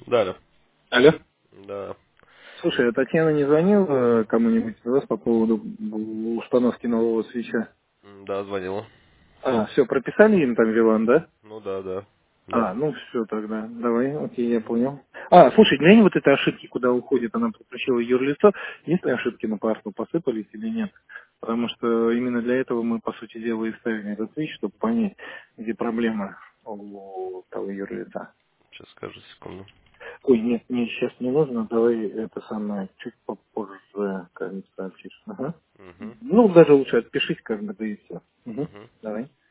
Да, да. Алло. Да. Слушай, а Татьяна не звонила кому-нибудь из вас по поводу установки нового свеча? Да, звонила. А, все, прописали им там Вилан, да? Ну да, да. Да. А, ну все тогда. Давай, окей, я понял. А, слушай, глянь, вот это ошибки, куда уходит, она подключила юрлицо. Есть ли ошибки на порту, посыпались или нет? Потому что именно для этого мы, по сути дела, и ставим этот свич, чтобы понять, где проблема у того юрлица. Сейчас скажу, секунду. Ой, нет, мне сейчас не нужно, давай это самое чуть попозже, как сообщишь. Ага. Угу. Ну, даже лучше отпишись, как бы, да и все. Угу. Угу. Давай.